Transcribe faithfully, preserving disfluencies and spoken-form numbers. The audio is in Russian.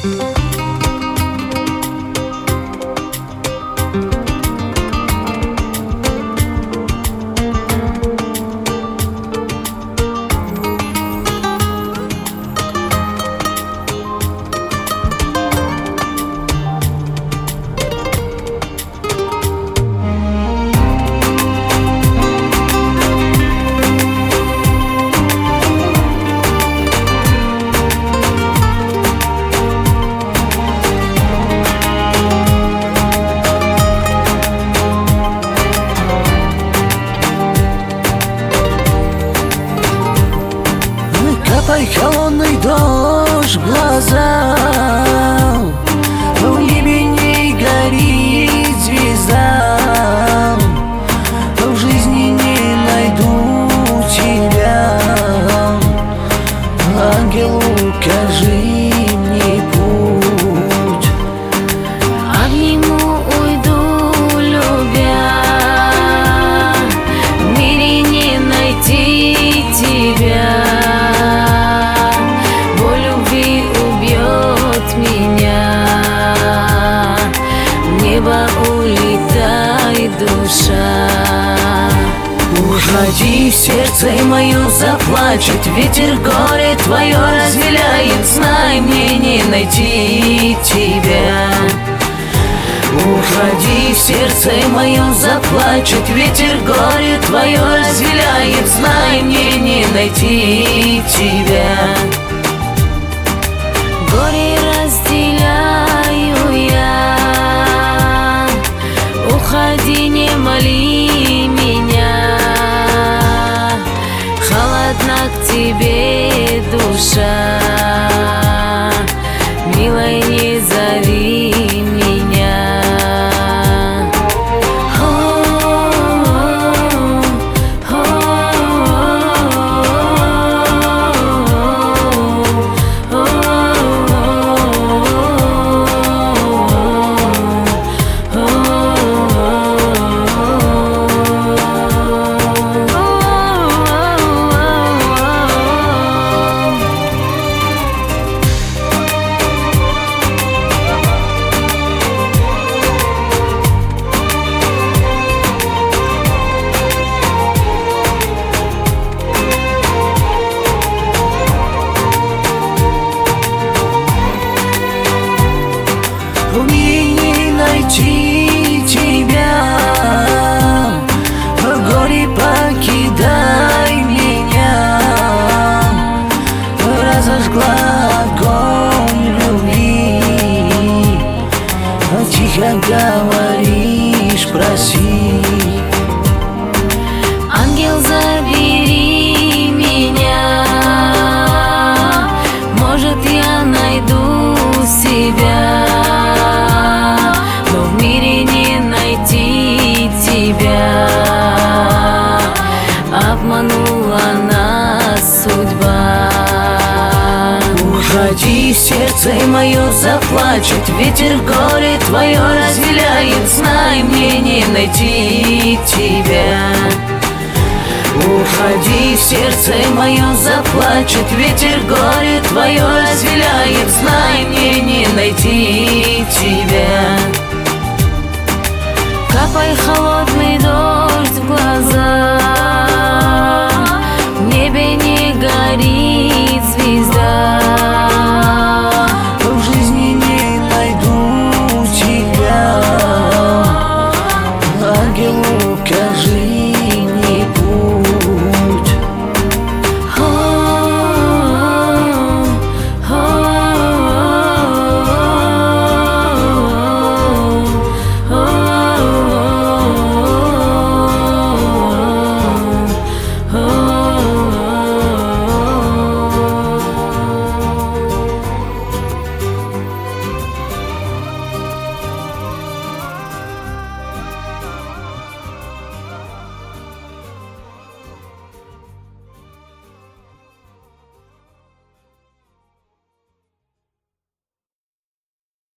Капай холодный дождь в глаза, в небе не горит звезда. В жизни не найду тебя, ангел, укажи мне путь. Обниму, уйду, любя, в мире не найти тебя. Улетай, душа. Уходи, в сердце мое заплачет, ветер горе твое разделяет. Знай, мне не найти тебя. Уходи, в сердце мое заплачет, ветер горе твое разделяет. Знай, мне не найти тебя. Горе разделяю я, уходи, не моли меня. Холодна к тебе душа, милая, не зови меня. Мне не найти тебя, в горе покидай меня. Разожгла огонь любви, тихо говоришь, проси. Ангел, забери меня, может, я найду себя. Обманула нас судьба. Уходи, в сердце мое заплачет, ветер горе твое разделяет. Знай, мне не найти тебя. Уходи, в сердце мое заплачет, ветер горе твое разделяет. Знай, мне не найти тебя. Капай холодный дождь в глаза,